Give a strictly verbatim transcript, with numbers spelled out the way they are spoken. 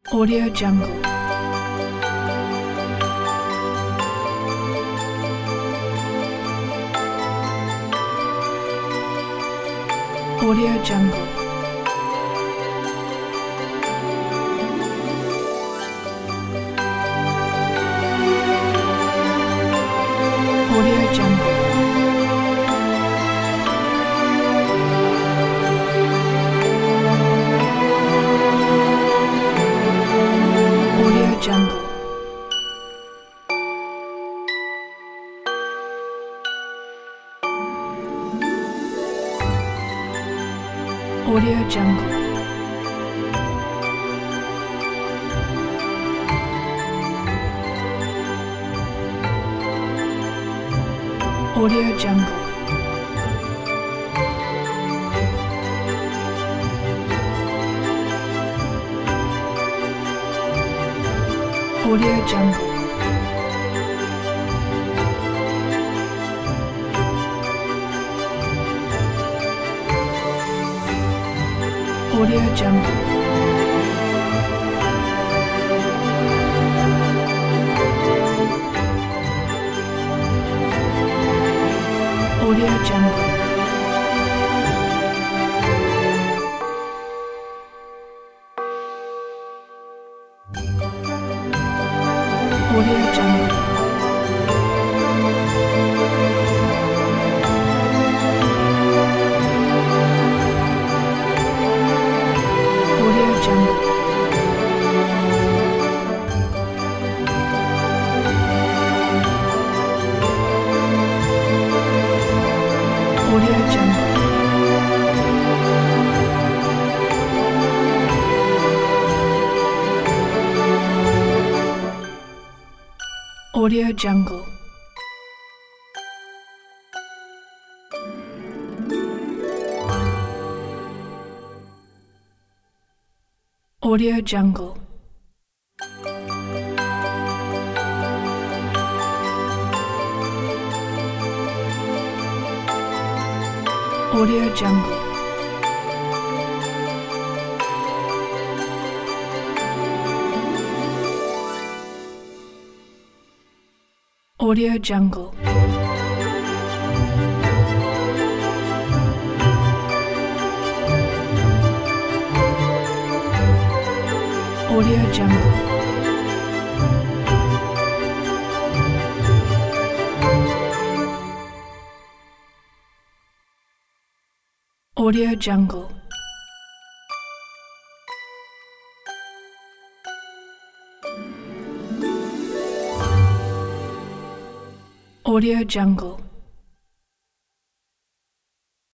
Audio Jungle. Audio Jungle. Audio Jungle. Audio Jungle. Audio Jungle. Audio Jungle. Audio Jungle. Audio Jungle. Audio Jungle. Audio Jungle. Audio Jungle. Audio Jungle. Audio Jungle. Audio Jungle. Audio Jungle. Audio Jungle. Audio Jungle. Audio Jungle. Audio Jungle.